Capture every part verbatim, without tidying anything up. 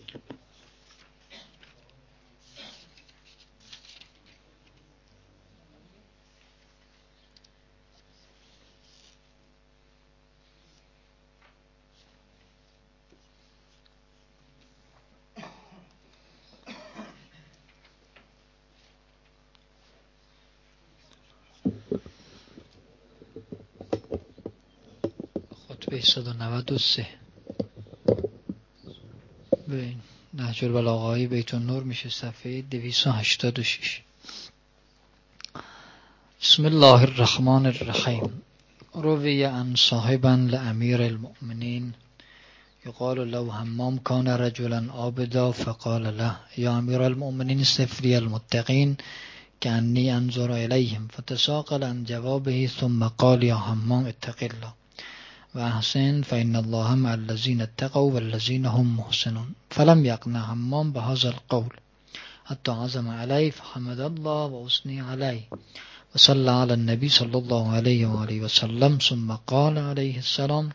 خطبه صد و نود و سه به نهج البلاغه های بیت النور میشه صفحه دویست و هشتاد و شش. بسم الله الرحمن الرحیم. روی عن صاحبا لامیر المؤمنین یقال له همام کان رجلا عابدا فقال له یا امیر المؤمنین صف لی المتقین کأنی انظر الیهم فتساقل عن جوابه ثم قال یا همام اتق الله و احسن فإن الله مع الذین اتقوا والذین هم محسنون. فلم یقنع همام بهذا القول حتی عزم علیه فحمد الله و اثنی علیه و صلی علی النبی صلی الله علیه و آله و سلم ثم قال علیه السلام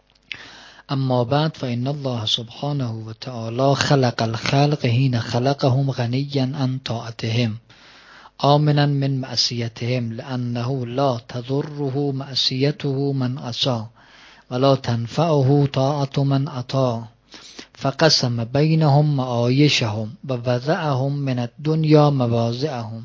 اما بعد فإن الله سبحانه و تعالی خلق الخلق حين خلقهم غنیا عن طاعتهم آمنا من معصیتهم لأنه لا تضره معصیته من عصى ولا تنفعه طاعة من أطاع فقسم بينهم معايشهم ووضعهم من الدنيا مواضعهم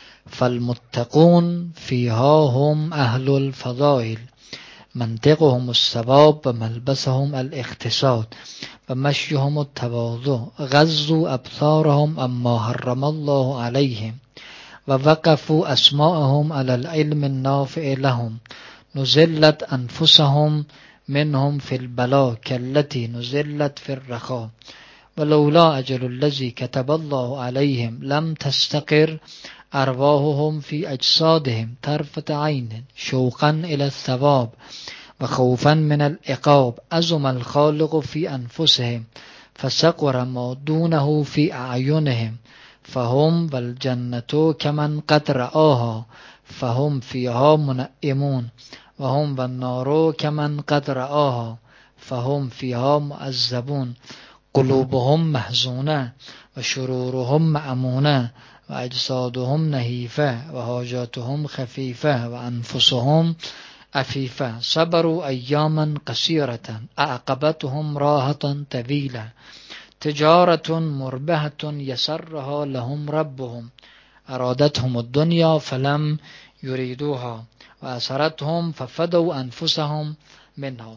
فالمتقون فيها هم أهل الفضائل منطقهم الثواب وملبسهم الاقتصاد ومشيهم التواضع غضوا أبصارهم أما حرم الله عليهم ووقفوا أسماءهم على العلم النافع لهم نزلت أنفسهم منهم في البلاء كالتي نزلت في الرخاء ولولا أجل الذي كتب الله عليهم لم تستقر أرواحهم في أجسادهم طرفة عين شوقا إلى الثواب وخوفا من العقاب عظم الخالق في أنفسهم فصغر ما دونه في أعينهم فهم والجنة كمن قد رآها فهم فيها منعمون وهم والنار كمن قد رآها فهم فيها معذبون قلوبهم محزونة وشرورهم مأمونة وأجسادهم نهيفة وحاجاتهم خفيفة وأنفسهم عفيفة صبروا أياما قصيرة أعقبتهم راحة طويلة تجارة مربحة يسرها لهم ربهم أرادتهم الدنيا فلم يريدوها وأسرتهم ففدوا أنفسهم منها.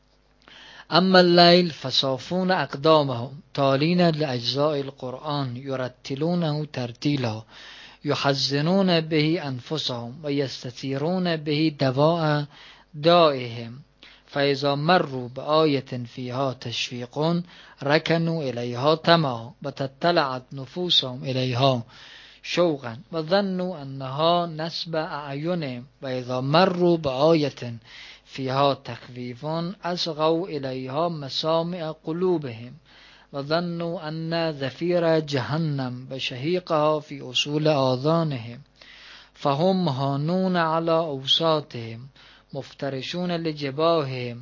أما الليل فصافون أقدامهم تالين لأجزاء القرآن يرتلونه ترتيلا يحزنون به أنفسهم ويستثيرون به دواء دائهم فإذا مروا بآية فيها تشفيق ركنوا إليها طمعا وتطلعت نفوسهم إليها شوقا وظنوا أنها نسب أعينهم وإذا مروا بآية فيها تخويف أصغوا إليها مسامع قلوبهم وظنوا أن زفير جهنم وشهيقها في أصول آذانهم فهم مهانون على أوساطهم مفترشون لجباههم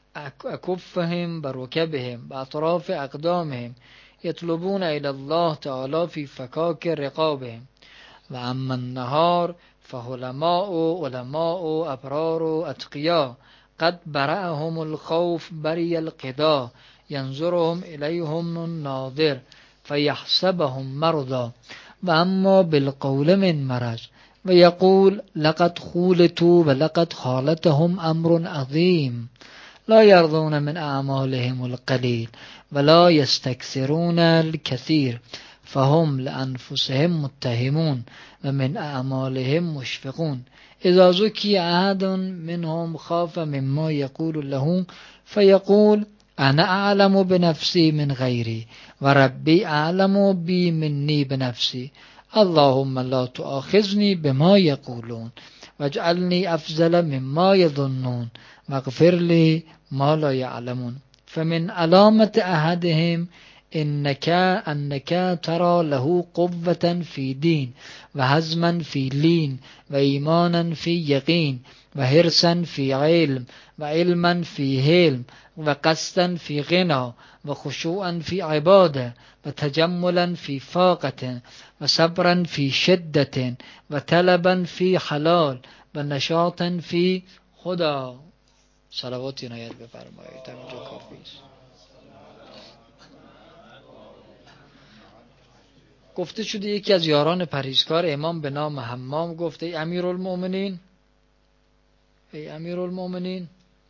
أكفهم بركبهم بأطراف أقدامهم يطلبون إلى الله تعالى في فكاك رقابهم. وأما النهار فهلماء علماء أبرار أتقياء قد برأهم الخوف بري القضاء ينظرهم إليهم الناظر فيحسبهم مرضى وأما بالقول من مرض ويقول لقد خولتوا ولقد خالتهم أمر عظيم لا يرضون من أعمالهم القليل ولا يستكثرون الكثير فهم لأنفسهم متهمون ومن أعمالهم مشفقون إذا زكي أحد منهم خاف مما يقول له فيقول أنا أعلم بنفسي من غيري وربي أعلم بي مني بنفسي اللهم لا تؤاخذني بما يقولون واجعلني أفضل مما يظنون واغفر لي ما لا يعلمون. فمن علامة أحدهم انک انک ترى له قوة فی دین و حزما فی لین و ایمانا فی یقین و حرصا فی علم و علما فی حلم و قصدا فی غنا و خشوعا فی عباده و تجملا فی فاقة و صبرا فی شدة و طلبا فی حلال و نشاطا فی خدا. صلوات عنایت بفرمایید. همینجا کافی است. گفته شده یکی از یاران پرهیزکار امام به نام حمام گفته ای امیرالمؤمنین ای امیرالمؤمنین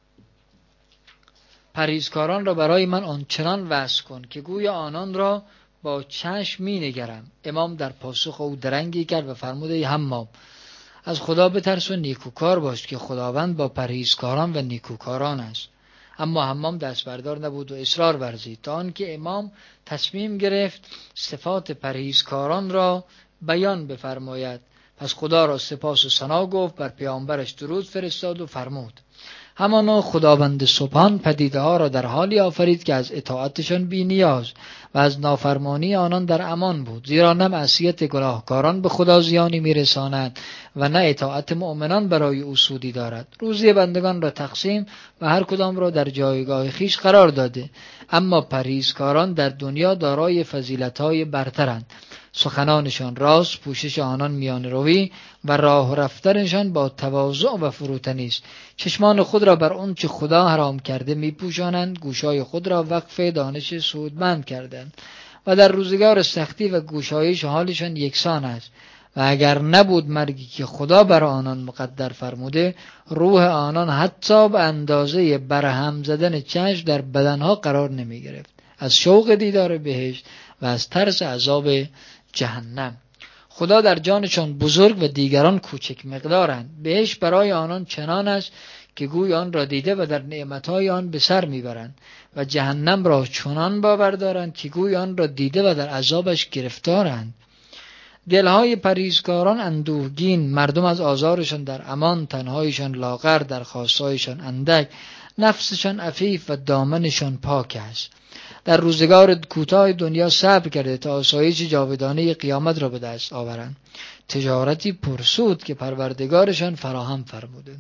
پرهیزکاران را برای من آنچنان وصف کن که گویا آنان را با چشم می نگرم. امام در پاسخ او درنگی کرد و فرمود ای حمام از خدا بترس و نیکوکار باش که خداوند با پرهیزکاران و نیکوکاران است. اما حمام دست بردار نبود و اصرار ورزید تا آنکه امام تصمیم گرفت صفات پرهیزکاران را بیان بفرماید. پس خدا را سپاس و ثنا گفت، بر پیامبرش درود فرستاد و فرمود همانا خداوند سبحان پدیده ها را در حالی آفرید که از اطاعتشان بی نیاز و از نافرمانی آنان در امان بود، زیرا نه معصیت گناهکاران به خدا زیانی میرساند و نه اطاعت مؤمنان برای او سودی دارد. روزی بندگان را تقسیم و هر کدام را در جایگاه خیش قرار داده، اما پرهیزکاران در دنیا دارای فضیلت‌های برترند. سخنانشان راست، پوشش آنان میان روی و راه رفتنشان با تواضع و فروتنی است. چشمان خود را بر آنچه خدا حرام کرده میپوشانند، گوشای خود را وقف دانش سودمند کردند و در روزگار سختی و گوشایش حالشان یکسان است. و اگر نبود مرگی که خدا بر آنان مقدر فرموده، روح آنان حتی به اندازه برهم زدن چشم در بدنها قرار نمی گرفت، از شوق دیدار بهشت و از ترس عذاب جهنم. خدا در جانشان بزرگ و دیگران کوچک مقدارند. بهشت برای آنان چنان است که گوی آن را دیده و در نعمتهای آن به سر میبرند و جهنم را چنان باور دارند که گوی آن را دیده و در عذابش گرفتارند. دلهای پرهیزکاران اندوهگین، مردم از آزارشان در امان، تنهایشان لاغر، در خواستهایشان اندک، نفسشان عفیف و دامنشان پاک است. در روزگار کوتاه دنیا صبر کرده تا آسایش جاودانه قیامت را به دست آورند. تجارتی پرسود که پروردگارشان فراهم فرموده.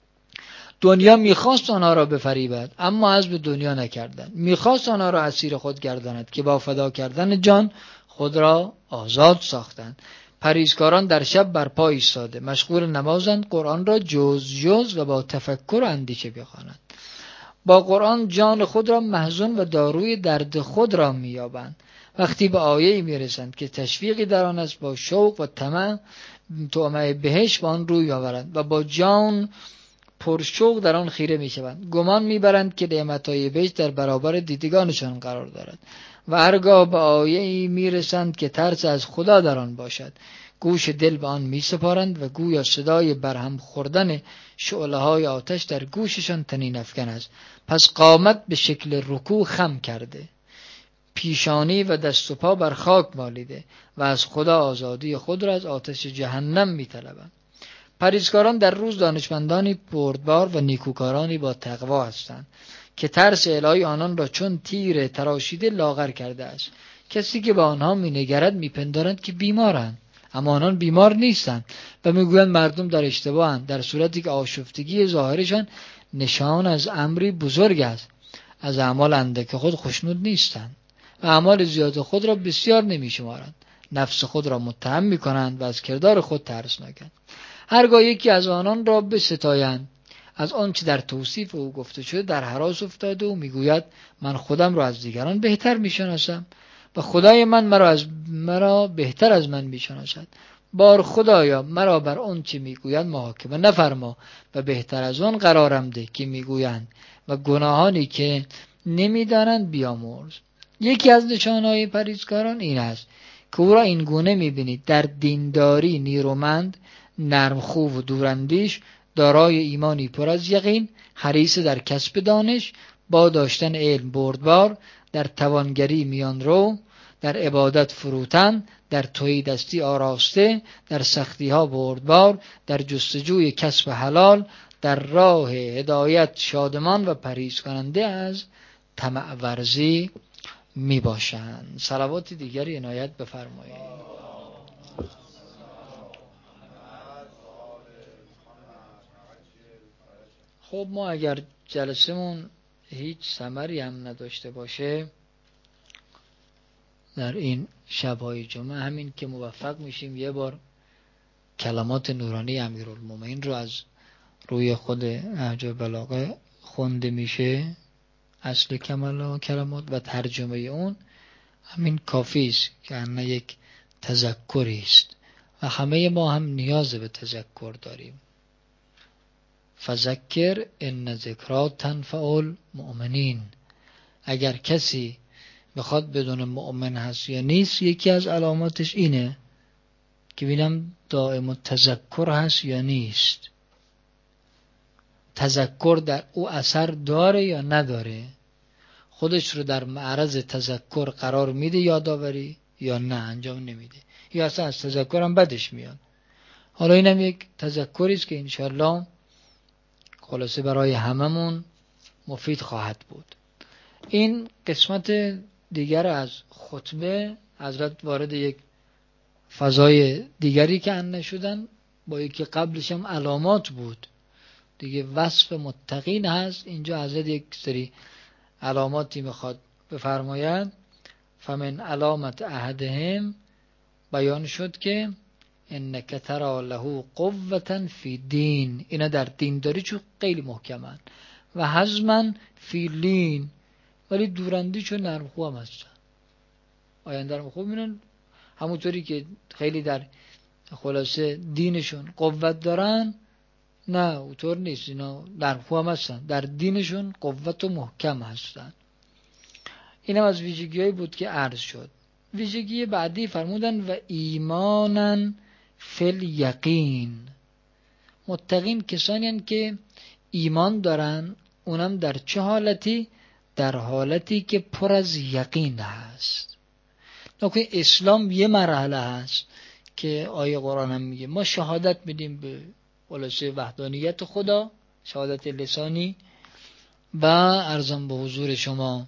دنیا میخواست آنها را بفریبد، اما حظ به دنیا نکردند. میخواست آنها را اسیر خود گرداند که با فدا کردن جان خود را آزاد ساختند. پرهیزکاران در شب بر پا ایستاده مشغول نمازند، قرآن را جز جز و با تفکر و اندیشه بخوانند. با قرآن جان خود را محزون و داروی درد خود را می‌یابند. وقتی به آیه‌ای میرسند که تشویقی در آن است، با شوق و طمع طمع بهشت به آن روی آورند و با جان پرشوق در آن خیره میشوند. گمان میبرند که نعمت‌های بهشت در برابر دیدگانشان قرار دارد و هرگاه به آیه‌ای میرسند که ترس از خدا در آن باشد، گوش دل به آن میسپارند و گویا صدای برهم خوردن شعله‌های آتش در گوششان طنین افکن است. پس قامت به شکل رکوع خم کرده، پیشانی و دست و پا بر خاک مالیده و از خدا آزادی خود را از آتش جهنم میطلبند. پرهیزکاران در روز دانشمندانی بردبار و نیکوکارانی با تقوا هستند که ترس الهی آنان را چون تیر تراشیده لاغر کرده است. کسی که با آنها مینگرد میپندارند که بیمارند، اما آنان بیمار نیستند و میگویند مردم در اشتباهند، در صورتی که آشفتگی ظاهرشان نشان از امری بزرگ است. از اعمال اندک خود خوشنود نیستند و اعمال زیاد خود را بسیار نمیشمارند. نفس خود را متهم میکنند و از کردار خود ترسناکند. هرگاه یکی از آنان را بستایند، از آنچه در توصیف او گفته شده در هراس افتاده و میگوید من خودم را از دیگران بهتر میشناسم و خدای من مرا از مرا بهتر از من میشناسد. بار خدایا مرا بر آن چه میگویند محاکمه نفرما و بهتر از آن قرارم ده که میگویند و گناهانی که نمیدانند بیامرز. یکی از نشانهای پرهیزکاران این است که او را این گونه میبینید: در دینداری نیرومند، نرمخو و دوراندیش، دارای ایمانی پر از یقین، حریص در کسب دانش، با داشتن علم بردبار، در توانگری میان رو، در عبادت فروتن، در تهیدستی آراسته، در سختی ها بردبار، در جستجوی کسب حلال، در راه هدایت شادمان و پرهیز کننده از طمع ورزی می باشند. صلوات دیگری عنایت بفرمایید. خب ما اگر جلسمون هیچ ثمری هم نداشته باشه در این شب‌های جمعه، همین که موفق میشیم یه بار کلمات نورانی امیرالمومنین رو از روی خود نهج البلاغه خونده میشه، اصل کمال کلمات و ترجمه اون، همین کافی است که انه یک تذکری است و همه ما هم نیاز به تذکر داریم. فذکر ان ذکری تنفع المؤمنین. اگر کسی بخواد بدون مؤمن هست یا نیست، یکی از علاماتش اینه که ببینم دائم تذکر هست یا نیست، تذکر در او اثر داره یا نداره، خودش رو در معرض تذکر قرار میده یادآوری یا نه انجام نمیده، یا اصلا از تذکر هم بدش میاد. حالا اینم یک تذکری است که انشالله خلاصه برای هممون مفید خواهد بود. این قسمت دیگر از خطبه، حضرت وارد یک فضای دیگری که انه شدن، با یکی قبلش هم علامات بود دیگه، وصف متقین هست. اینجا حضرت یک سری علاماتی میخواد بفرماید. فمن علامت احدهم، بیان شد که انک ترى له قوة فی دین، اینا در دین داری چون خیلی محکمن، و حزما فی لین، ولی دوراندی چون نرمخو هم هستن. آینده نرمخو میرن، همونطوری که خیلی در خلاصه دینشون قوت دارن، نه اونطور نیست، اینا نرمخو هم هستن، در دینشون قوت و محکم هستن. اینم از ویژگی‌هایی بود که عرض شد. ویژگی بعدی فرمودن و ایمانن فی الیقین. متقین کسانی هستند که ایمان دارن، اونم در چه حالتی؟ در حالتی که پر از یقین هست. نکته اسلام یه مرحله هست که آیه قرآن هم میگه ما شهادت میدیم به خلاصه وحدانیت خدا، شهادت لسانی، و عرضم به حضور شما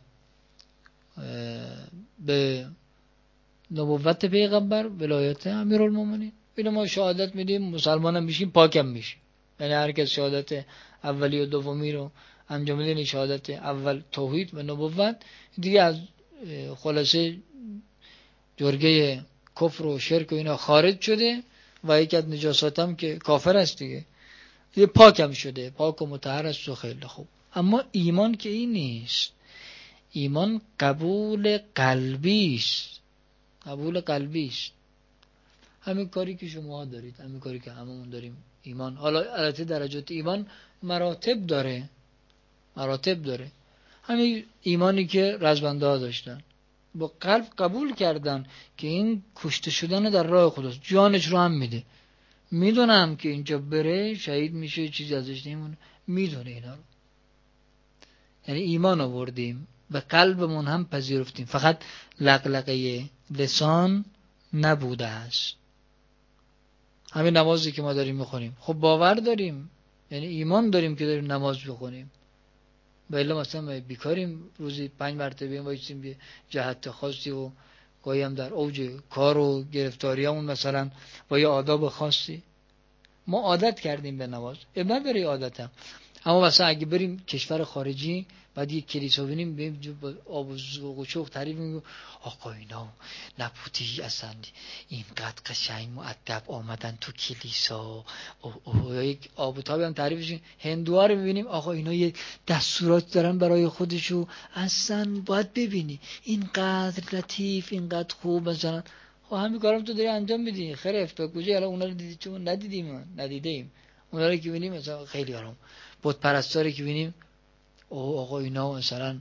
به نبوت پیغمبر، ولایت امیرالمومنین. اینو ما شهادت میدیم، مسلمان هم میشیم، پاکم میشیم. یعنی هر کس شهادت اولی و دومی رو انجام میده، شهادت اول توحید و نبوت، دیگه از خلاصه جرگه کفر و شرک و اینا خارج شده و یک از نجاسات هم که کافر است دیگه، دیگه پاکم شده، پاک و مطهر است و خیلی خوب. اما ایمان که این نیست. ایمان قبول قلبی است، قبول قلبی است. همین کاری که شما دارید، همین کاری که هممون داریم. ایمان حالا البته درجات ایمان مراتب داره، مراتب داره. همین ایمانی که رزبنده ها داشتن، با قلب قبول کردن که این کشته شدن در راه خداست، جانش رو هم میده، میدونم که اینجا بره شهید میشه، چیزی ازش نمیمونه، میدونه اینا رو. یعنی ایمان آوردیم، به قلبمون هم پذیرفتیم، فقط لقلقه لسان نبوده است. همین نمازی که ما داریم میخونیم، خب باور داریم، یعنی ایمان داریم که داریم نماز بخونیم. بله مثلا بیکاریم، روزی پنج مرتبه وایسیم به جهت خاصی و گاهی هم در اوج کار و گرفتاریامون مثلا با یه آداب خاصی ما عادت کردیم به نماز. اب نداره عادتم، اما مثلا اگه بریم کشور خارجی، بعد یک کلیسا ببینیم، بریم آب و ذوق و شوق تعریف میگیم، آقا اینا نبودی اصلا اینقدر قشنگ مؤدب آمدن تو کلیسا، او او یک آب و تابی هم تعریفش. هندوها رو میبینیم، آقا اینا یه دستورات دارن برای خودشو، اصلا باید ببینی اینقدر لطیف، اینقدر خوب مثلا. خب همین کارم تو داری انجام میدی، خرفت به کجا؟ الان اونا رو دیدی؟ چون ندیدیم، ندیدیم. اونا رو که ببینیم مثلا خیلی آرام، بت پرستاری که ببینیم، او آقا اینا مثلا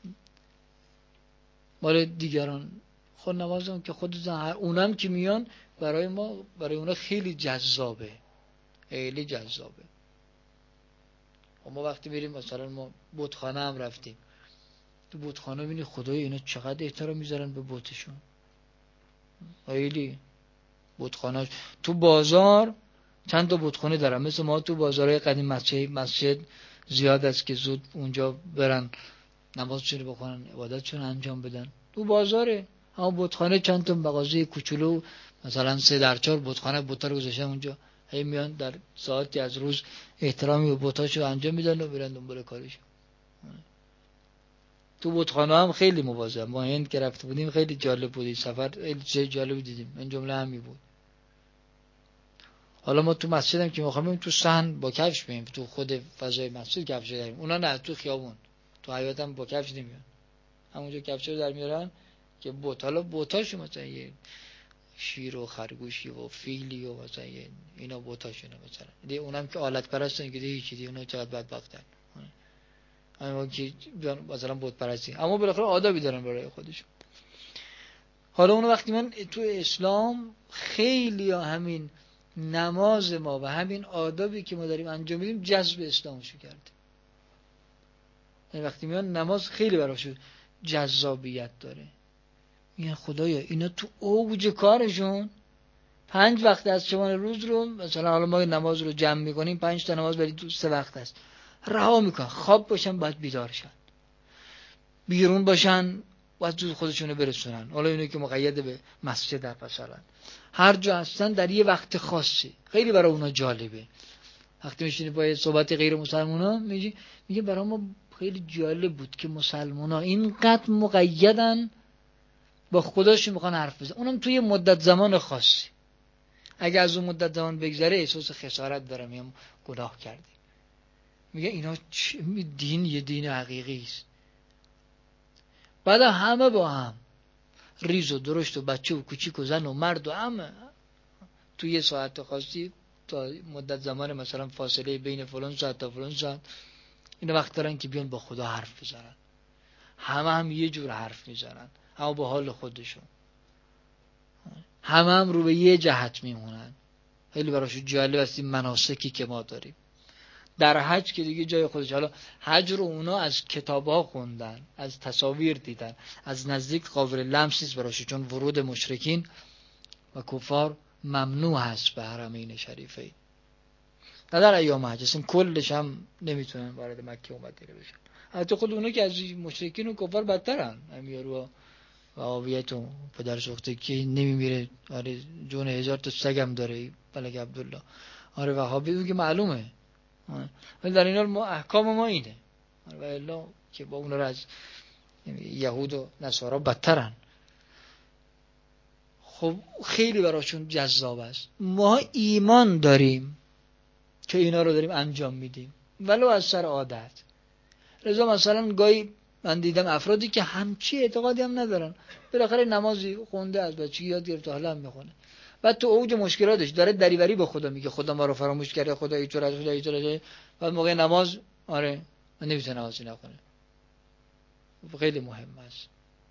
مال دیگران، خود نمازم که خودتون، اونم که میان برای ما، برای اونا خیلی جذابه، خیلی جذابه. ما وقتی میریم مثلا ما بتخانه هم رفتیم، تو بتخانه ببینی خدای اینا چقدر احترام میذارن به بتشون، خیلی. بتخانه تو بازار چند تا بتخانه دارن، مثل ما تو بازارهای قدیم مسجد مسجد زیاد است که زود اونجا برن نمازشون بخونن، عبادتشون انجام بدن. تو بازاره، اما بتخانه چند تا مغازه کوچولو مثلا سه در چهار بتخانه بتا رو گذاشتن اونجا، هی میان در ساعتی از روز احترامی به بتاشو انجام میدن و میرن دنبال کارشون. تو بتخانه هم خیلی مواظب. ما هند که رفته بودیم خیلی جالب بود، سفر خیلی چیز جالب دیدیم، این جمله همی بود. حالا ما تو مسجد هم که می‌خوایم تو صحن با کفش بریم، تو خود فضای مسجد کفش داریم، اونا نه تو خیابون تو حیاط هم با کفش نمیان، همونجا کفش رو در میارن که بوت، حالا بوتاشو مثلا یه شیر و خرگوشی و فیلی و مثلا اینا بوتاشونه مثلا دیگه، اونم که آلت پرستن که دیگه هیچ دیگه اونا چقدر بدبختن، اما که مثلا بت پرستی، اما بالاخره آدابی دارن برای خودشون. حالا اون وقتی من تو اسلام خیلی همین نماز ما و همین آدابی که ما داریم انجام میدیم جذب اسلامشو کرده. این وقتی میان نماز خیلی براشون جذابیت داره، میگن خدایا اینا تو اوج کارشون پنج وقت از شبانه روز رو مثلا، حالا ما نماز رو جمع میکنیم پنج تا نماز ولی تو سه وقت است، رها میکنن، خواب باشن باید بیدار شن، بیرون باشن باید زود خودشونو برسونن، حالا اینو که مقید به مسجد در مثلا هر جا هستن در یه وقت خاصی، خیلی برای اونا جالبه. وقتی میشینی با صحبت غیر مسلمونا میگی میگه برای ما خیلی جالب بود که مسلمونا اینقدر مقیدن با خداشون میخوان حرف بزنن، اونم توی مدت زمان خاصی، اگه از اون مدت زمان بگذره احساس خسارت دارم یا گناه کردی. میگه اینا دین یه دین حقیقی است. بعد همه با هم ریز و درشت و بچه و کوچیک و زن و مرد و همه توی یه ساعت خاصی تا مدت زمان مثلا فاصله بین فلان ساعت تا فلان ساعت اینا وقت دارن که بیان با خدا حرف بزنن، همه هم یه جور حرف میزنن اما با حال خودشون، همه هم رو به یه جهت میمونن. خیلی براشون جالب است این مناسکی که ما داریم. در حج که دیگه جای خودش، حالا حج رو اونا از کتاب‌ها خوندن، از تصاویر دیدن، از نزدیک قابل لمس نیست براشون، چون ورود مشرکین و کفار ممنوع هست به حرمین شریفین. نه در ایام حج اصلا کلش هم نمیتونن وارد مکه و مدینه بشن، حتی خود اونا که از مشرکین و کفار بدترن، امیرو و آویت و پدر سوخته که نمیمیره، آره جون هزار تا سگم داره ملک عبدالله، آره وهابی که معلومه، ولی در این حال ما احکام ما اینه، و الا که با اون را از یهود و نصارا بدترن. خب خیلی براشون جذاب است. ما ایمان داریم که اینا رو داریم انجام میدیم ولو از سر عادت. رضا مثلا گاهی من دیدم افرادی که همچی اعتقادی هم ندارن، بالاخره نمازی خونده از بچگی یاد گرفته حالا هم میخونه، بعد تو اوج مشکلاتش داره دریوری به خدا میگه خدا ما رو فراموش کرده، خدا اینطور از خدا اینطور، بعد موقع نماز آره من نمیتونه نمازی نکنه. خیلی مهم است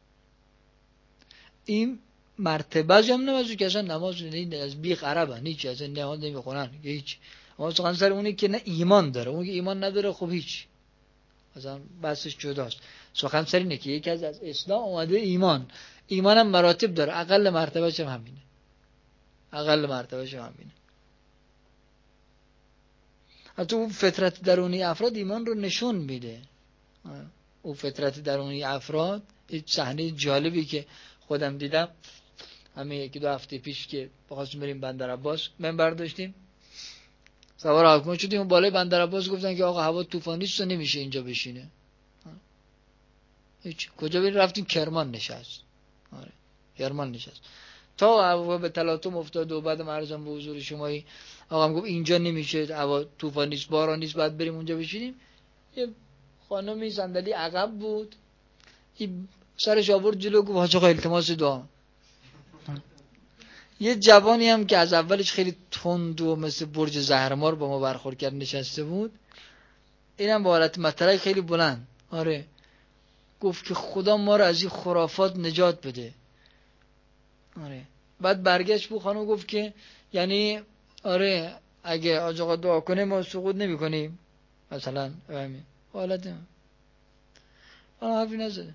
این مرتبه هم نمازی که اصلا نماز نه از بیخ عربن، هیچ از این نماز نمیخونن هیچ، اما سخن سر اونی که نه ایمان داره، اون که ایمان نداره خب هیچ، مثلا بحثش جداست. سخن سر اینه که یکی از از اسلام اومده ایمان، ایمان هم مراتب داره، اقل مرتبهش هم همینه، اقل مرتبهش هم همینه. حتی اون فطرت درونی افراد ایمان رو نشون میده. اون فطرت درونی افراد، این صحنه جالبی که خودم دیدم همه یکی دو هفته پیش که بخواستیم بریم بندر عباس منبر داشتیم، سوار هواپیما شدیم و بالای بندر عباس گفتن که آقا هوا طوفانی است و نمیشه اینجا بشینه. هیچ کجا بریم؟ رفتیم کرمان نشست. آره کرمان نشست تا هوا به تلاطم افتاد و بعد عرضم به حضور شمایی آقا گفت اینجا نمیشه، هوا طوفانی است باران نیست بعد بریم اونجا بشینیم. یه خانمی صندلی عقب بود، این سرش آورد جلو گفت حاج آقا التماس دعا. یه جوانی هم که از اولش خیلی تند و مثل برج زهرمار با ما برخورد کرد نشسته بود، اینم با حالت مطلع خیلی بلند آره گفت که خدا ما رو از این خرافات نجات بده. آره بعد برگشت بو خانم گفت که یعنی آره اگه حاج آقا دعا کنه ما سقوط نمی کنیم مثلا همین حالت من حرفی نزده.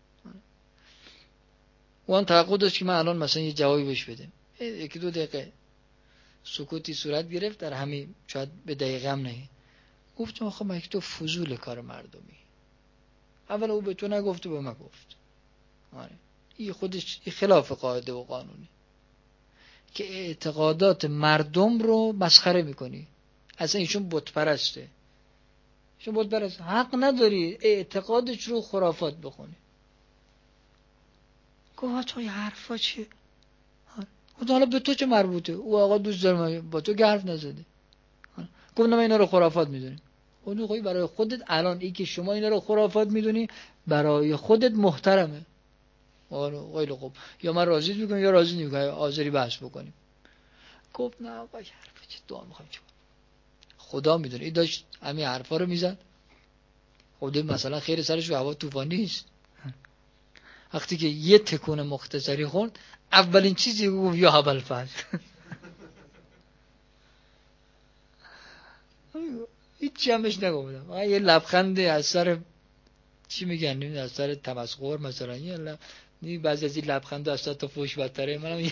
وان توقع داشت که من الان مثلا یه جوابی بهش بدم، یکی دو دقیقه سکوتی صورت گرفت، در همین شاید به دقیقه هم نه، گفتم آخه من تو فضول کار مردمی، اول او به تو نگفت و به من گفت. آره این خودش خلاف قاعده و قانونی که اعتقادات مردم رو مسخره میکنی. اصلا ایشون بت پرسته، ایشون بت پرست، حق نداری اعتقادش رو خرافات بخونی. گفت تو این حرفا چیه؟ گفت حالا به تو چه مربوطه؟ او آقا دوست داره، با تو که حرف نزده. گفت نه اینا رو خرافات میدونی. خودت خوی برای خودت الان ای که شما اینا رو خرافات میدونی برای خودت محترمه. آره خیلی خوب، یا من راضیت میکنم یا راضی نمیکنم، حاضری بحث بکنیم. گفت نه آقا حرف چه دعا میخوام چیکار؟ خدا میدونه. این داشت همین حرفا رو میزد. خود مثلا خیر سرش رو هوا طوفانی است. وقتی که یه تکون مختصری خورد اولین چیزی گفت یا هبل فضل. هیچ جمعش نگفتم، آقا یه لبخند از سر چی میگن نمیدونم از سر تمسخر مثلا، یه لب... بعضی از این لبخندا از تا فوش بدتره. منم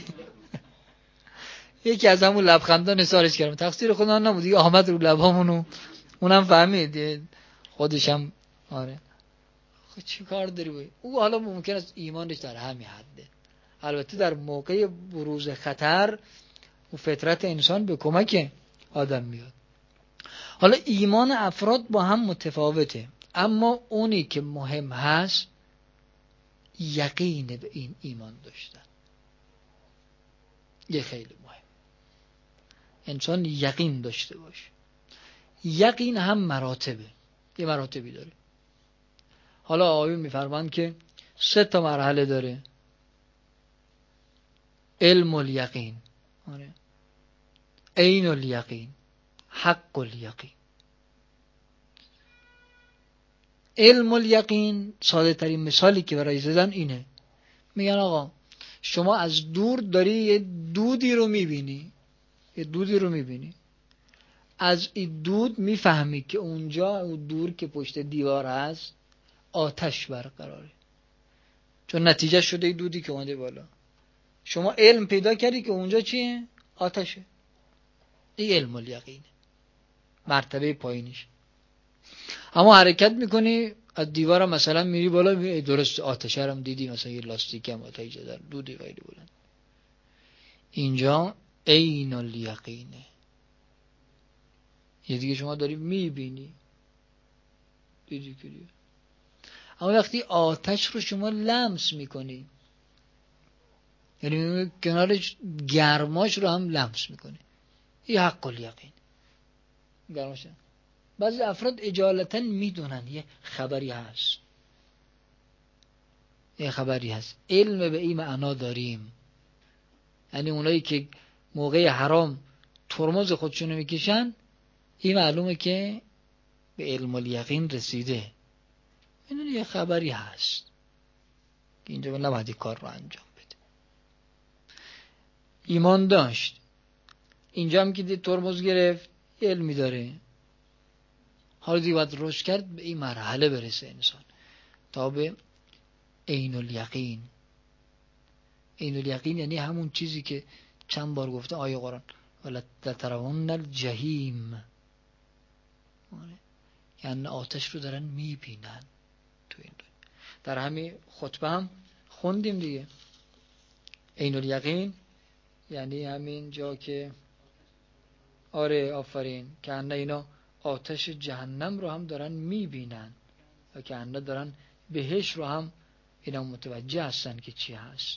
یکی از همون لبخندا نثارش کردم، تقصیر خدا نبود دیگه، آمد رو لبامونو اونم فهمید خودش هم. آره خب چی کار داری باید؟ او حالا ممکن است ایمانش در همین حده، البته در موقع بروز خطر و فطرت انسان به کمک آدم میاد. حالا ایمان افراد با هم متفاوته، اما اونی که مهم هست یقین به این ایمان داشتن. یه خیلی مهم، انسان یقین داشته باشه. یقین هم مراتبه، یه مراتبی داره. حالا آقایون میفرمان که سه تا مرحله داره. علم الیقین، آره، عین الیقین، حق الیقین. علم الیقین ساده ترین مثالی که برای زدن اینه، میگن آقا شما از دور داری یه دودی رو میبینی، یه دودی رو میبینی، از این دود میفهمی که اونجا اون دور که پشت دیوار هست آتش برقراره، چون نتیجه شده این دودی که اومده بالا. شما علم پیدا کردی که اونجا چیه؟ آتشه. این علم الیقینه، مرتبه پایینش. اما حرکت میکنی از دیوار مثلا میری بالا، میری درست آتش هم دیدی، مثلا یه لاستیک هم آتش زدن، دودی خیلی بلند. اینجا عین الیقینه، یه دیگه شما داری میبینی، دیدی که دیگه. اما وقتی آتش رو شما لمس میکنی، یعنی کنارش گرماش رو هم لمس میکنی، این حق الیقین گرماش. بعضی افراد اجالتا میدونن یه خبری هست، یه خبری هست، علم به این معنا داریم. یعنی اونایی که موقع حرام ترمز خودشونو میکشن، این معلومه که به علم الیقین رسیده، اینو یه خبری هست که اینجا نباید این کار رو انجام بده. ایمان داشت، اینجا هم که دید ترمز گرفت، علمی داره. حالا دیگه باید رشد کرد به این مرحله برسه انسان تا به عین الیقین. عین الیقین یعنی همون چیزی که چند بار گفته آیه قرآن ولا ترون الجحیم، یعنی آتش رو دارن میبینن تو این دنیا. در همین خطبه هم خوندیم دیگه، عین الیقین یعنی همین جا که آره آفرین که انه اینا آتش جهنم رو هم دارن میبینن و که انه دارن بهش رو هم اینا متوجه هستن که چی هست.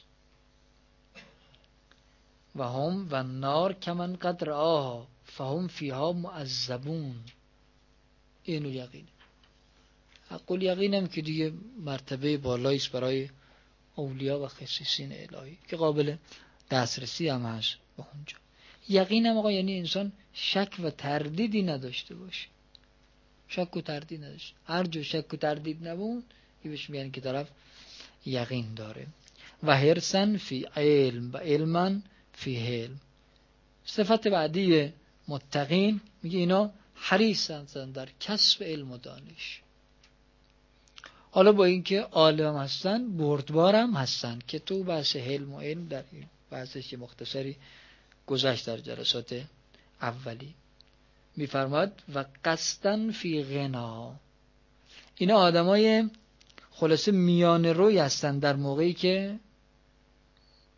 و هم و نار کمن قدر آها فهم فیها معذبون. این الیقین. حق الیقین هم که دیگه مرتبه بالاییست برای اولیا و خصیصین الهی که قابل دسترسی هم هست به اونجا. یقین هم آقا یعنی انسان شک و تردیدی نداشته باشه، شک و تردید نداشته. هر جا شک و تردید نبود یه بهش میگن که طرف یقین داره. و حرصن فی علم و علما فی علم. صفت بعدی متقین میگه اینا حریصن در کسب علم و دانش. حالا با اینکه عالم هستن بردبارم هستن که تو بحث علم و علم در این بحثش مختصری گذشت در جلسات اولی. میفرماد و قصدن فی غنا. اینا آدمای خلاصه میان روی هستن در موقعی که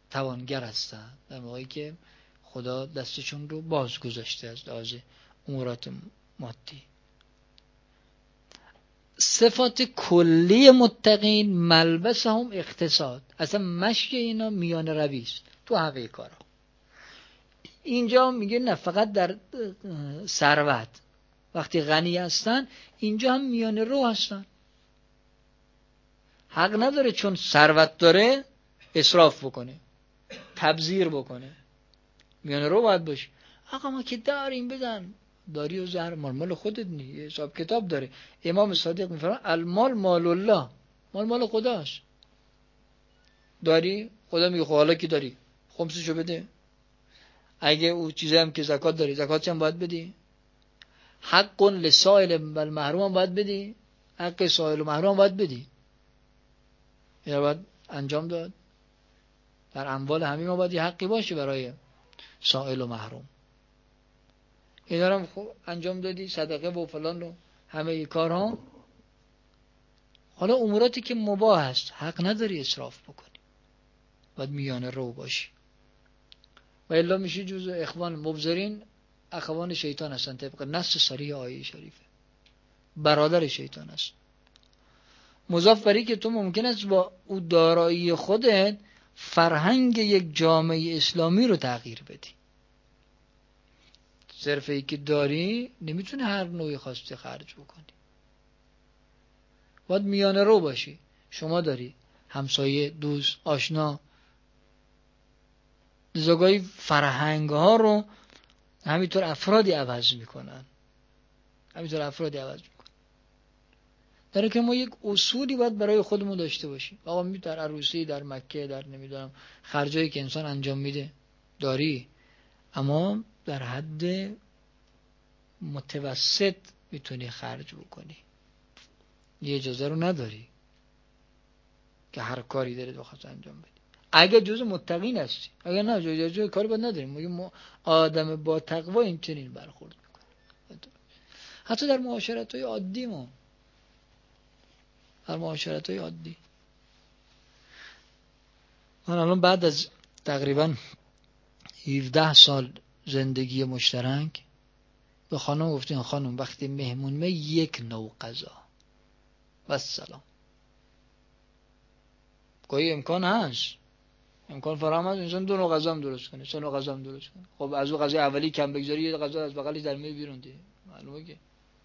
توانگر هستند، در موقعی که خدا دستشون رو باز گذاشته از لحاظ امورات مادی. صفات کلی متقین ملبس هم اقتصاد، اصلا مشی اینا میان روی است تو همه کارا. اینجا میگه نه فقط در ثروت وقتی غنی هستن، اینجا هم میان رو هستن. حق نداره چون ثروت داره اسراف بکنه، تبذیر بکنه، میان رو باید باشه. آقا ما که داریم بزن، داری و زهر مال مال خودت نی، حساب کتاب داره. امام صادق میفرماید المال مال الله، مال مال خداست. داری خدا میگه خب حالا که داری خمسشو بده. اگه او چیزی هم که زکات داری زکاتش هم باید بدی. حق للسائل والمحروم هم باید بدی، حق سائل و محروم هم باید بدی. اینا باید انجام داد. در اموال همه ما باید یه حقی باشه برای سائل و محروم. اینا رو هم خب انجام دادی، صدقه و فلان رو، همه ای کارها. حالا اموراتی که مباح است حق نداری اسراف بکنی، باید میانه رو باشی. و الا میشه جزء اخوان مبذرین، اخوان شیطان هستن طبق نص صریح آیه شریفه، برادر شیطان است. مضاف بری که تو ممکن است با او دارایی خودت فرهنگ یک جامعه اسلامی رو تغییر بدی. صرف ای که داری نمیتونه هر نوعی خواسته خرج بکنی، باید میانه رو باشی. شما داری همسایه، دوست، آشنا، زگای فرهنگ ها رو همینطور افرادی عوض میکنن، همینطور افرادی عوض میکنن. در که ما یک اصولی باید برای خودمون داشته باشیم. آقا می در عروسی، در مکه، در نمیدونم خرجایی که انسان انجام میده داری، اما در حد متوسط میتونی خرج بکنی. یه اجازه رو نداری که هر کاری داره بخواد انجام بدی. اگه جز متقین هستی، اگه نه جز جز کاری باید نداریم. میگه آدم با تقوا این چنین برخورد میکنه. حتی در معاشرت‌های عادی ما، در معاشرت‌های عادی. من الان بعد از تقریبا هفده سال زندگی مشترک به خانم گفتیم خانم وقتی مهمون می یک نوع غذا و سلام. گاهی امکان هست، امکان فراهم هست انسان دو نوع غذا هم درست کنه، سه نوع غذا هم درست کنه. خب از اون غذا اولی کم بگذاری، یه غذا از بغلی در می بیرون دیگه، معلومه که.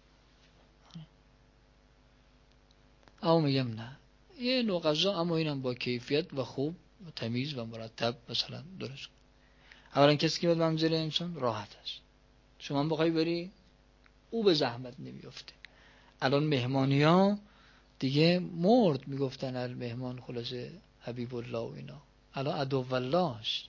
اما میگم نه، یه نوع غذا اما اینم با کیفیت و خوب و تمیز و مرتب مثلا درست کن. اولا کسی که به منزل انسان راحت است. شما بخوای بری او به زحمت نمیفته. الان مهمانی ها دیگه مرد میگفتن المهمان خلاصه حبیب الله و اینا، الان عدو الله است.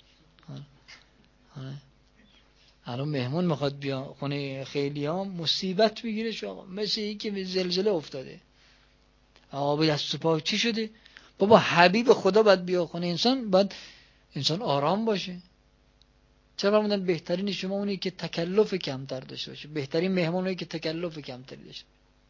الان مهمان میخواد بیا خونه خیلی ها مصیبت بگیره شما، مثل این که به زلزله افتاده. آقا به دست و پا چی شده؟ بابا حبیب خدا باید بیا خونه انسان، باید انسان آرام باشه. چرا بودن بهترین شما اونی که تکلف کمتر داشته باشه، بهترین مهمان اونی که تکلف کمتری داشته.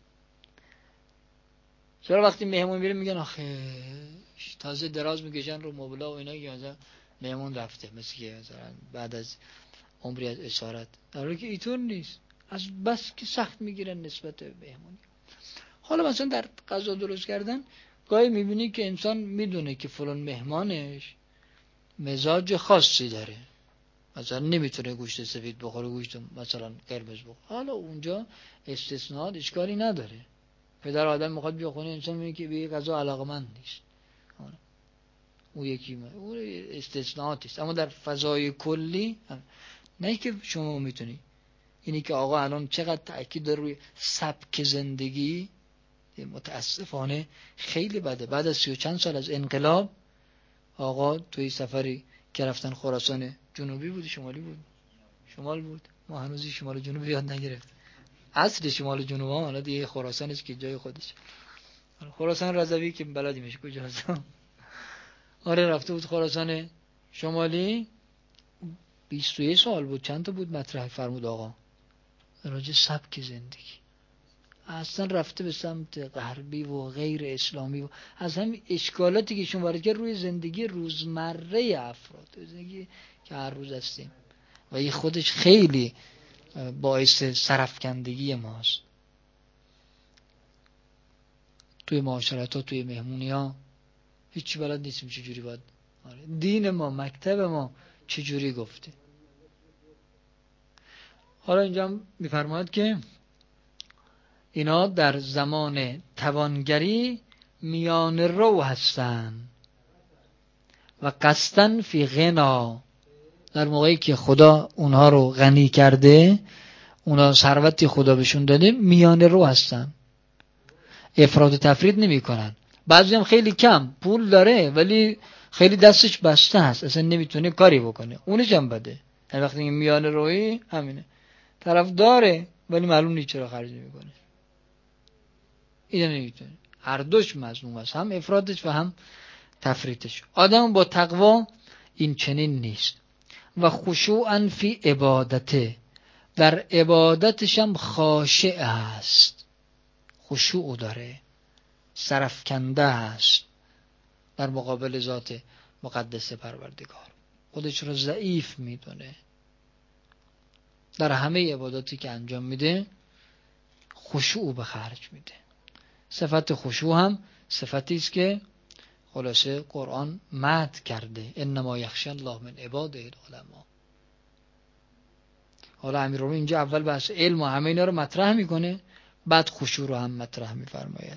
چرا وقتی مهمون میره میگن آخه تازه دراز میکشن رو مبلا و اینا که مثلا مهمون رفته، مثل که مثلا بعد از عمری از اسارت، در حالی که اینطور نیست. از بس که سخت میگیرن نسبت به مهمونی. حالا مثلا در غذا درست کردن گاهی میبینی که انسان میدونه که فلان مهمانش مزاج خاصی داره، مثلا نمیتونه گوشت سفید بخوره، گوشت مثلا قرمز بخوره. حالا اونجا استثناءات اشکالی نداره. پدر آدم میخواد بیا خونه انسان میگه که به غذا علاقمند نیست، او یکی ما او استثناءاتی است. اما در فضای کلی نه که شما میتونی، اینی که آقا الان چقدر تاکید داره روی سبک زندگی، متاسفانه خیلی بده. بعد از سی و چند سال از انقلاب آقا توی سفری که رفتن خراسان جنوبی بود شمالی بود شمال بود، ما هنوزی شمال جنوبی یاد نگرفت. اصل شمال جنوب ها حالا دیگه خراسان است که جای خودش. خراسان رضوی که بلدیمش کجاست. آره رفته بود خراسان شمالی، بیست و یک سال بود، چند تا بود مطرح فرمود آقا راجع سبک زندگی. اصلا رفته به سمت غربی و غیر اسلامی و از همین اشکالاتی که ایشون وارد کرد روی زندگی روزمره افراد، زندگی که هر روز هستیم و این خودش خیلی باعث سرفکندگی ماست. توی معاشرت ها، توی مهمونی ها هیچی بلد نیستیم چجوری باید. دین ما، مکتب ما چجوری گفته. حالا اینجا میفرماید که اینا در زمان توانگری میان رو هستن و قصدن فی غنا، در موقعی که خدا اونها رو غنی کرده، اونها ثروتی خدا بهشون داده، میان رو هستن، افراط و تفرید نمی کنن. بعضی هم خیلی کم پول داره ولی خیلی دستش بسته هست، اصلا نمیتونه کاری بکنه، اونش هم بده. یعنی وقتی میان روی همینه، طرف داره ولی معلوم نیست چرا خرج نمیکنه، اینو نمیتونه. هر دوش مظلوم است، هم افرادش و هم تفریطش. آدم با تقوا این چنین نیست. و خشوعا فی عبادته، در عبادتش هم خاشع است، خشوع داره، سرفکنده است در مقابل ذات مقدس پروردگار، خودش رو ضعیف میدونه. در همه عباداتی که انجام میده خشوع به خرج میده. صفت خشوع هم صفتی است که خلاصه قرآن مدح کرده، انما یخشی الله من عباده العلماء. حالا امیرالمومنین اینجا اول بحث علم و همه اینا رو مطرح میکنه، بعد خشوع رو هم مطرح میفرماید.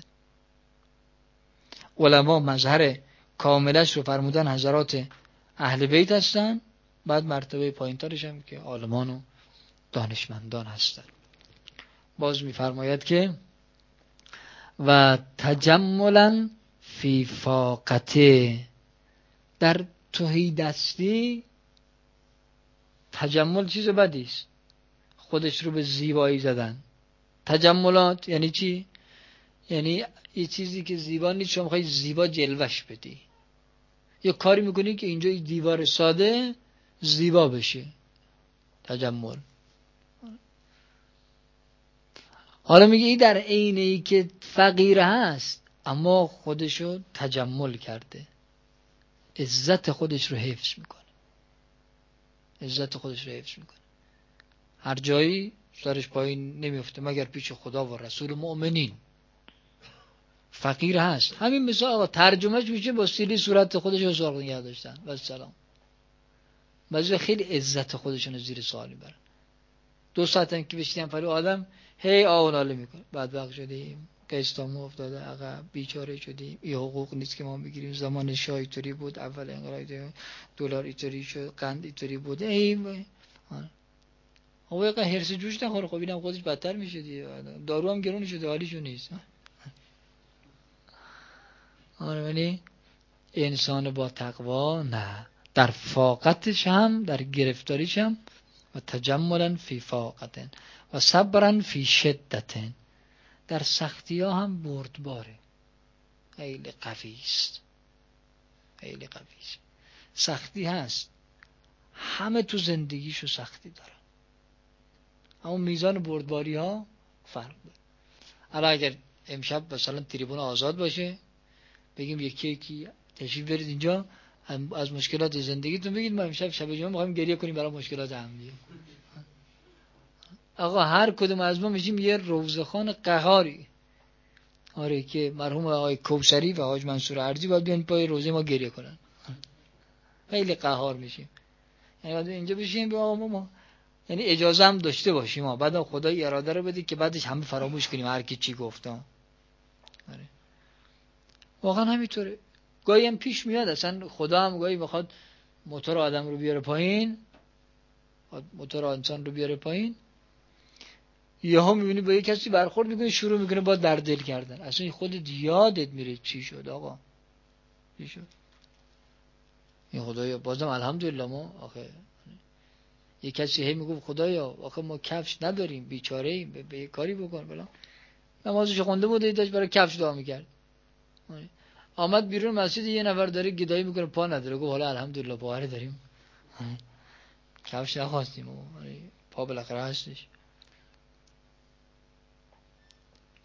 علما مظهر کاملش رو فرمودن حضرات اهل بیت هستن، بعد مرتبه پایین‌ترش هم که عالمان و دانشمندان هستن. باز میفرماید که و تجملا فی فاقته، در تهیدستی تجمل چیز بدی است، خودش رو به زیبایی زدن. تجملات یعنی چی؟ یعنی یه چیزی که زیبا نیست، شما می‌خوای زیبا جلوش بدی، یه کاری میکنی که اینجا دیوار ساده زیبا بشه، تجمل. حالا میگه این در عین ای که فقیر هست اما خودشو تجمل کرده، عزت خودش رو حفظ میکنه، عزت خودش رو حفظ میکنه، هر جایی سرش پایین نمیفته مگر پیش خدا و رسول مؤمنین. فقیر هست، همین مثال آقا ترجمهش میشه با سیلی صورت خودش رو سرخ نگه داشتن و سلام. بعضی خیلی عزت خودشون رو زیر سوال میبرن. دو ساعتن که بشینن پلو آدم هی آه ناله میکنه، بدبخت شدیم، قسطامون افتاده عقب، بیچاره شدیم، این حقوق نیست که ما بگیریم، زمان شاه اینطوری بود، اول انقلاب دلار اینطوری شد، قند اینطوری بود. ای آقا یه هرس جوش نخوره، خب اینم خودش بدتر میشه دیگه، دارو هم گرون شده، حالیشو نیست. آره ولی انسان با تقوا نه، در فاقتش هم، در گرفتاریش هم، و تجملا فی فاقتن و صبرا فی شدتن، در سختی ها هم بردباره، خیلی قوی است، خیلی قوی است. سختی هست، همه تو زندگیشو سختی دارن، اما میزان بردباری ها فرق داره. الان اگر امشب مثلا تریبون آزاد باشه، بگیم یکی یکی تشریف برید اینجا از مشکلات زندگیتون بگید، ما امشب شب جمعه می‌خوایم گریه کنیم برای مشکلات عملی. آقا هر کدوم از ما میشیم یه روزخان قهاری. آره که مرحوم آقای کوثری و حاج منصور ارضی باید بیان پای روزه ما گریه کنن، خیلی قهار میشیم. یعنی بعد اینجا بشیم به آقا ما، یعنی اجازه هم داشته باشیم ما، بعد خدای اراده رو بده که بعدش همه فراموش کنیم هر کی چی گفته. آره واقعا همینطوره. گاهی هم پیش میاد اصلا خدا هم گاهی بخواد موتور آدم رو بیاره پایین، موتور انسان رو بیاره پایین، یهو میبینی با یه کسی برخورد میکنه، شروع میکنه با در دل کردن، اصلا خودت یادت میره چی شد آقا، چی شد. این خدایا بازم الحمدلله ما آخه یه کسی هی میگه خدایا آخه ما کفش نداریم، بیچاره ایم، به, به کاری بکن بلا. نمازش خونده بود، داشت برای کفش دعا میکرد، آمد بیرون مسجد یه نفر داره گدایی میکنه پا نداره، گفت حالا الحمدلله پاهره داریم، کفش نخواستیم، پا بالاخره هستش.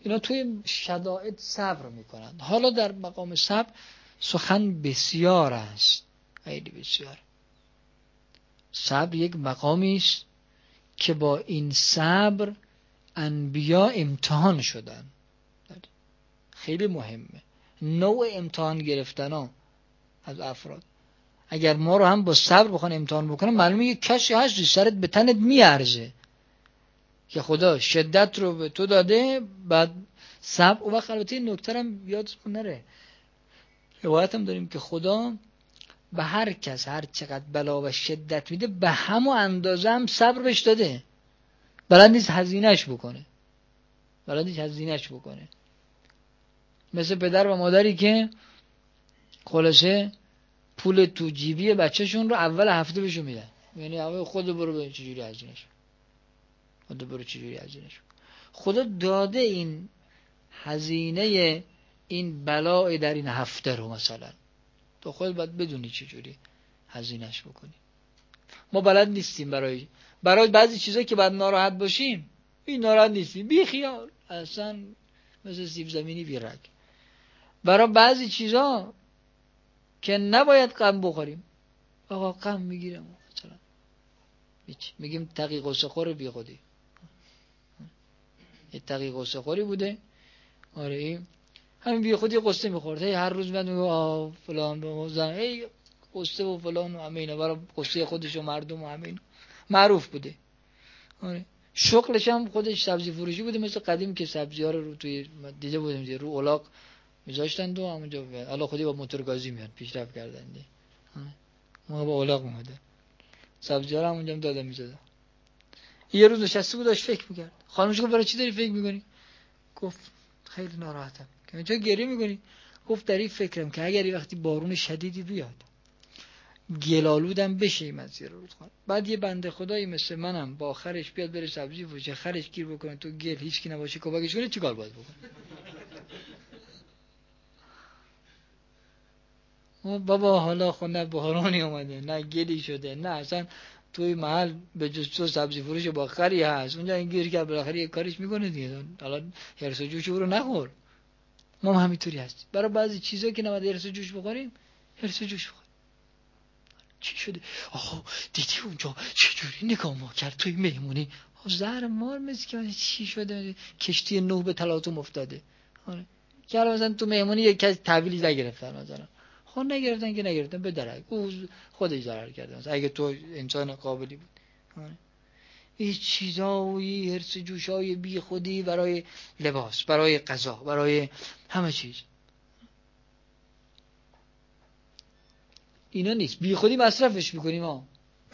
اینا توی شدائد صبر میکنند. حالا در مقام صبر سخن بسیار است، خیلی بسیار. صبر یک مقامی است که با این صبر انبیا امتحان شدن. خیلی مهمه نوع امتحان گرفتن ها از افراد. اگر ما رو هم با صبر بخوان امتحان بکنن، معلومه یک کسی هستی سرت به تنت میارزه که خدا شدت رو به تو داده، بعد صبر. و وقت البته این نکته هم یادتون نره، روایت هم داریم که خدا به هر کس هر چقدر بلا و شدت میده به همون اندازه هم صبر بهش داده. بلد نیست هزینهش بکنه، بلد نیست هزینهش بکنه. مثل پدر و مادری که خلاصه پول تو جیبی بچه‌شون رو اول هفته بهشون میدن، یعنی آقا خود برو به چجوری هزینهش، خود برو چجوری هزینهش. خدا داده این هزینه این بلا در این هفته رو، مثلا تو خود باید بدونی چجوری هزینهش بکنی. ما بلد نیستیم برای برای بعضی چیزا که بعد ناراحت باشیم، این ناراحت نیستیم، بی خیال، اصلا مثل سیب زمینی بی رگ. برای بعضی چیزا که نباید غم بخوریم، آقا غم میگیرم، مثلا میگیم تقی قصه خور بی خودی. یه تقی قصه خوری بوده، آره این همین بی خودی قصه میخورد، هی هر روز میاد میگه آ فلان به زن هی قصه و فلان و همه اینا، برای قصه خودش و مردم و همه اینا معروف بوده. آره شغلش هم خودش سبزی فروشی بوده، مثل قدیم که سبزی ها رو, رو توی دیده بودیم رو الاغ میذاشتن و همونجا بیاد. حالا خودی با موتور گازی میاد پیشرفت کردن دی. ما با الاغ اومده سبزی ها رو همونجا داده میزدن. یه روز نشسته بود داشت فکر میکرد. خانمش گفت برای چی داری فکر میکنی؟ گفت خیلی ناراحتم. که چرا گریه میکنی؟ گفت در این فکرم که اگر یه وقتی بارون شدیدی بیاد گلالودم بشه این مسیر رودخانه، بعد یه بنده خدایی مثل منم با خرش بیاد بره سبزی فروشه، خرش گیر بکنه تو گل، هیچ کی نباشه کمکش کنه، چیکار باید بکنه؟ بابا حالا خود نه بارانی اومده نه گلی شده نه اصلا توی محل به جز تو سبزی فروش با خری هست اونجا این گیر که بالاخره یه کارش میکنه دیگه. حالا هرس و جوش رو نخور. ما هم همینطوری هست. برای بعضی چیزا که نباید هرس و جوش بخوریم هرس و جوش بخوریم. چی شده؟ آخو دیدی اونجا چجوری نگاه ما کرد توی مهمونی؟ زهر مار مثل که چی شده؟ کشتی نوح به تلاطم افتاده. آره که مثلا تو مهمونی یک کسی تحویلی نگرفتن مثلا، خب نگرفتن که نگرفتن به درک او خودش ضرر کرده مثلا اگه تو انسان قابلی بود. آره این چیزا و این هرس جوشای بی خودی برای لباس، برای غذا، برای همه چیز، اینا نیست. بی خودی مصرفش میکنیم ها.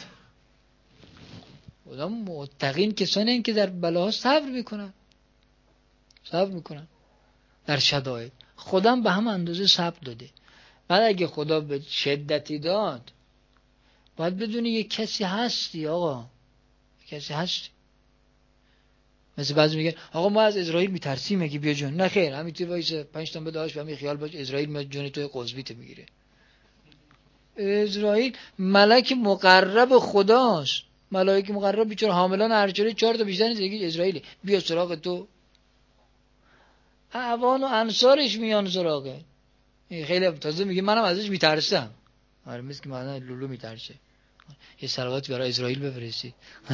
خدا متقین کسانی هستند که در بلاها صبر میکنن، صبر میکنن در شدائد. خدا به هم اندازه صبر داده. بعد اگه خدا به شدتی داد باید بدونی یک کسی هستی آقا، کسی هستی. مثل بعضی میگن آقا ما از اسرائیل میترسیم اگه بیا جون، نه خیر همینطور وایسه پنج تا بداش و همین خیال باش اسرائیل میاد جون توی قزویت میگیره. اسرائیل ملک مقرب خداست، ملائکه مقرب بیچاره حاملان ارچری چهار تا بیشتر نیست دیگه اسرائیلی بیا سراغ تو، اعوان و انصارش میان سراغه. خیلی تازه میگه منم ازش میترسم. آره مثل که مثلا لولو میترسه. یه صلوات برای اسرائیل بفرستید.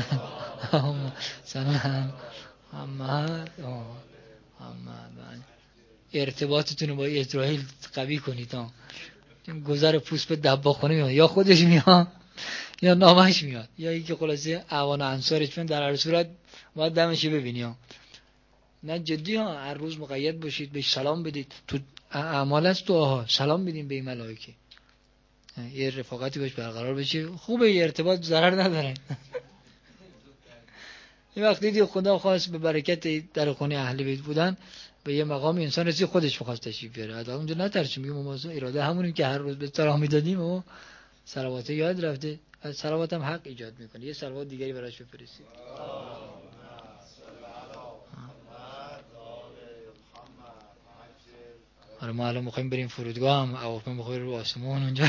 سلام محمد محمد ارتباطتون رو با اسرائیل قوی کنید ها. گذر پوست به دباخونه میاد، یا خودش میاد یا نامش میاد، یا اینکه خلاصه اعوان و انصارش چون در هر صورت باید دمشی ببینی ها. نه جدی ها، هر روز مقید باشید بهش سلام بدید. تو اعمال است دعاها سلام بدین به این ملائکه، یه رفاقتی باش برقرار بشه. خوبه یه ارتباط ضرر نداره. این وقت دیدی خدا خواست به برکت در خونه اهل بیت بودن به یه مقام انسان رسید خودش بخواست تشریف بیاره. حالا اونجا نترسیم میگم ما اراده همونیم که هر روز به سلام میدادیم و صلوات یاد رفته. از صلوات هم حق ایجاد میکنه، یه صلوات دیگری براش بفرستید. آره ما الان میخوایم بریم فرودگاه هم هواپیما بخوره رو آسمون اونجا.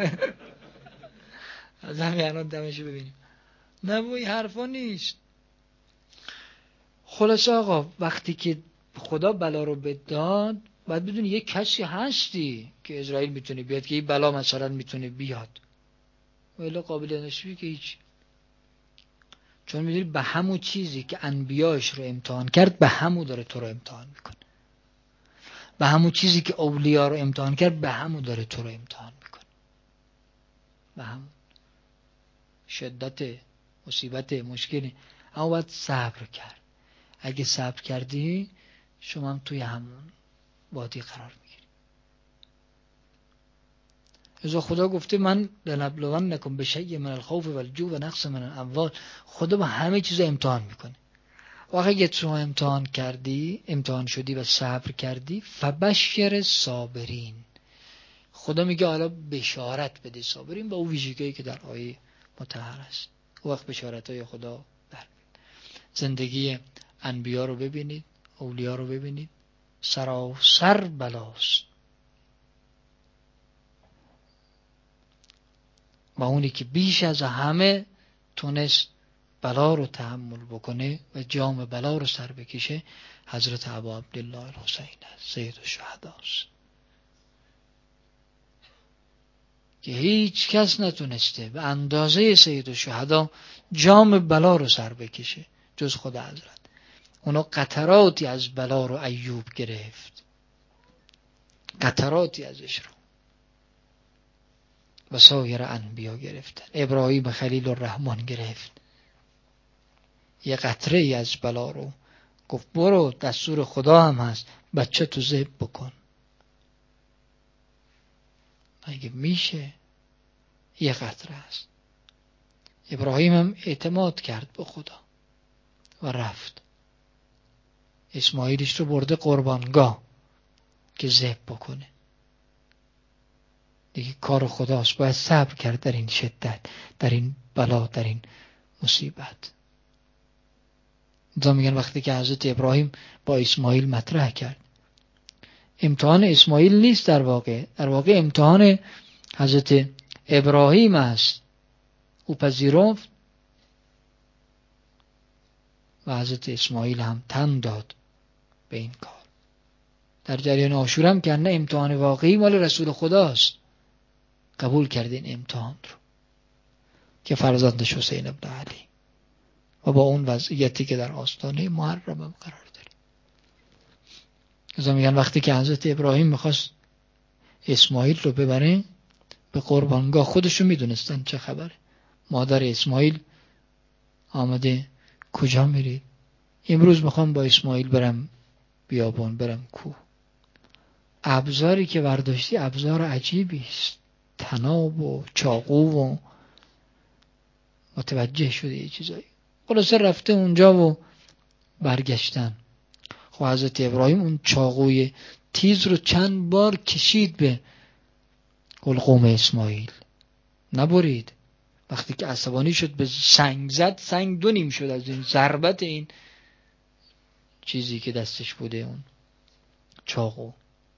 از همین الان دمشو ببینیم. نه وای حرفا نیست. خلاص آقا وقتی که خدا بلا رو بداد، باید بدونی یه کسی هستی که اسرائیل میتونه بیاد، که این بلا مثلا میتونه بیاد، ولی قابل نشوی که هیچ. چون میدونی به همون چیزی که انبیاش رو امتحان کرد، به همون داره تو رو امتحان میکنه. به همون چیزی که اولیا رو امتحان کرد، به همون داره تو رو امتحان میکنه. به همون شدت مصیبت مشکلی، اما باید صبر کرد. اگه صبر کردی شما هم توی همون وادی قرار میگیری. ازا خدا گفته من لنبلونکم بشیء من الخوف والجوع و نقص من الاموال. خدا با همه چیز امتحان میکنه. وقتی اگه تو امتحان کردی، امتحان شدی و صبر کردی، فبشر صابرین. خدا میگه حالا بشارت بده صابرین با اون ویژگی که در آیه مطهر است. اون وقت بشارت های خدا در زندگی انبیا رو ببینید، اولیا رو ببینید، سراسر بلاست. با اونی که بیش از همه تونست بلا رو تحمل بکنه و جام بلا رو سر بکشه، حضرت ابا عبدالله الحسین است، سید الشهدا است، که هیچ کس نتونسته به اندازه سید الشهدا جام بلا رو سر بکشه جز خود حضرت. اونا قطراتی از بلا رو ایوب گرفت، قطراتی ازش رو و سایر انبیا گرفتن. ابراهیم خلیل الرحمن گرفت یه قطره ای از بلا رو، گفت برو دستور خدا هم هست بچه تو ذبح بکن. اگه میشه یه قطره هست. ابراهیم هم اعتماد کرد به خدا و رفت اسماعیلش رو برده قربانگاه که ذبح بکنه. دیگه کار خداست، باید صبر کرد در این شدت، در این بلا، در این مصیبت. دا میگن وقتی که حضرت ابراهیم با اسماعیل مطرح کرد، امتحان اسماعیل نیست در واقع، در واقع امتحان حضرت ابراهیم است. او پذیرفت و حضرت اسماعیل هم تن داد به این کار. در جریان عاشورا هم که نه امتحان واقعی مال رسول خداست، قبول کرد این امتحان رو که فرزندش حسین ابن علی و با اون وضعیتی که در آستانه محرم هم قرار داره. ازا میگن وقتی که حضرت ابراهیم میخواست اسماعیل رو ببره به قربانگاه، خودشون میدونستن چه خبره. مادر اسماعیل آمده کجا میرید؟ امروز میخوام با اسماعیل برم بیابان، برم کوه. ابزاری که برداشتی ابزار عجیبی است، طناب و چاقو و متوجه شده یه چیزایی. خلاصه رفته اونجا و برگشتن. خب حضرت ابراهیم اون چاقوی تیز رو چند بار کشید به حلقوم اسماعیل، نبرید. وقتی که عصبانی شد به سنگ زد، سنگ دو نیم شد از این ضربت این چیزی که دستش بوده، اون چاقو.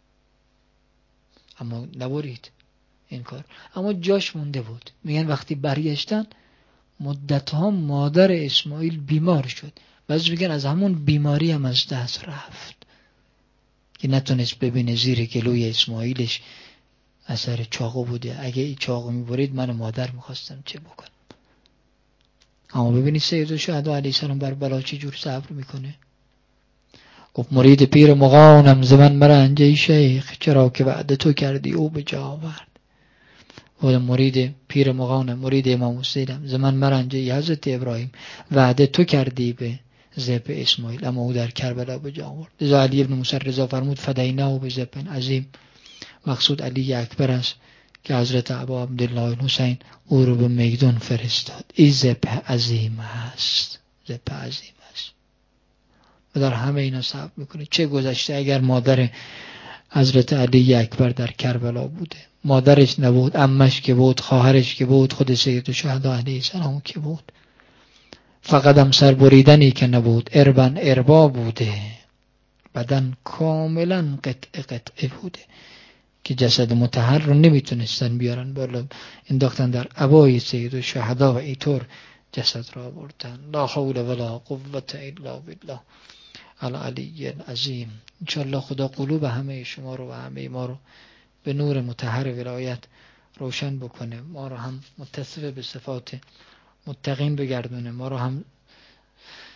اما نبرید این کار، اما جاش مونده بود. میگن وقتی برگشتن مدتها مادر اسماعیل بیمار شد، بعضی میگن از همون بیماری هم از دست رفت که نتونست ببینه زیر گلوی اسماعیلش اثر چاقو بوده. اگه این چاقو میبرید من مادر میخواستم چه بکنم. اما ببینید سید الشهدا علیه السلام بر بلا چه جور صبر میکنه. گفت مرید پیر مغانم ز من مرنج ای شیخ، چرا که وعده تو کردی او به جا آورد. و مرید پیر مغانم، مرید امام حسینم، ز من مرنج ای حضرت ابراهیم، وعده تو کردی به ذبح اسماعیل اما او در کربلا به جا آورد. لذا علی ابن موسی رضا فرمود فدیناه بذبح عظیم. مقصود علی اکبر است که حضرت ابا عبدالله الحسین او رو به میدان فرستاد. این ذبح عظیم هست، ذبح عظیم هست و در همه اینا صبر میکنه. چه گذشته اگر مادر حضرت علی اکبر در کربلا بوده، مادرش نبود، عمش که بود، خواهرش که بود، خود سید الشهدا علیه السلام که بود، فقط هم سر بریدنی که نبود، اربن اربا بوده، بدن کاملا قطع قطعه بوده که جسد مطهر رو نمیتونستن بیارن بالا، انداختن در عبای سید الشهدا و اینطور جسد را بردن. لا حول ولا قوة الا بالله. العلی العظیم. انشاءالله خدا قلوب همه شما رو و همه ما رو به نور مطهر ولایت روشن بکنه، ما رو هم متصف به صفات متقین بگردونه، ما رو هم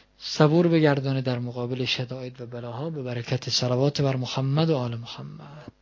صبور بگردونه در مقابل شدائد و بلاها، به برکت صلوات بر محمد و آل محمد.